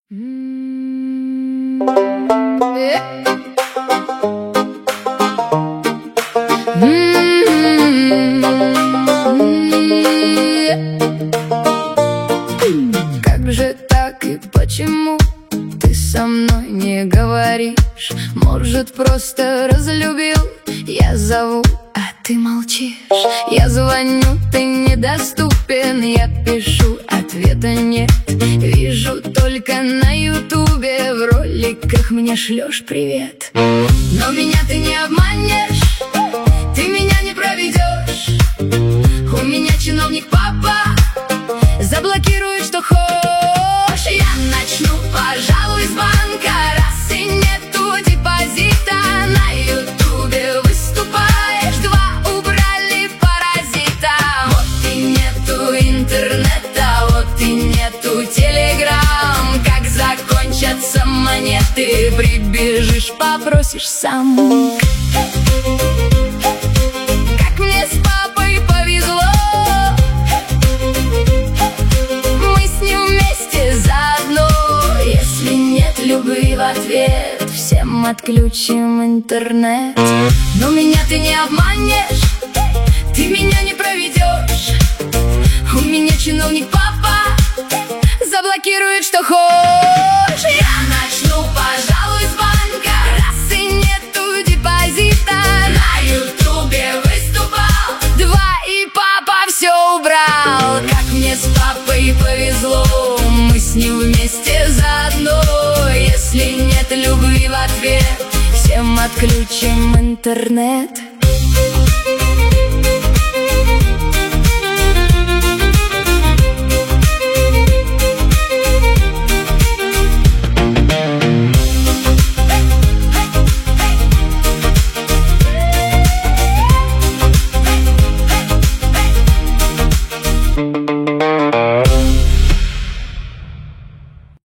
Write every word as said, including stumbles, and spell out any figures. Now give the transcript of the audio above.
М-м-м. Как же так и почему ты со мной не говоришь? Может, просто разлюбил? Я зову, а ты молчишь. Я звоню, ты недоступен. Я пишу, ответа нет. Вижу только на ютубе, в роликах мне шлешь привет. Но меня ты не обманешь, ты меня не проведешь. У меня чиновник папа, заблокирует, что хочешь. Я начну, пожалуй, с банка, раз и нету депозита. На ютубе выступаешь, два убрали паразита. Вот и нету интернета, вот и нету телеграм. Как закончатся монеты, прибежишь, попросишь сам. Как мне с папой повезло, мы с ним вместе заодно. Если нет любви в ответ, всем отключим интернет. Но меня ты не обманешь, ты меня не проведешь. У меня чиновник папа, заблокирует, что хочешь. Я начну, пожалуй, с банка, раз и нету депозита. На ютубе выступал, два и папа все убрал. Как мне с папой повезло, мы с ним вместе заодно. Если нет любви в ответ, всем отключим интернет. Thank you.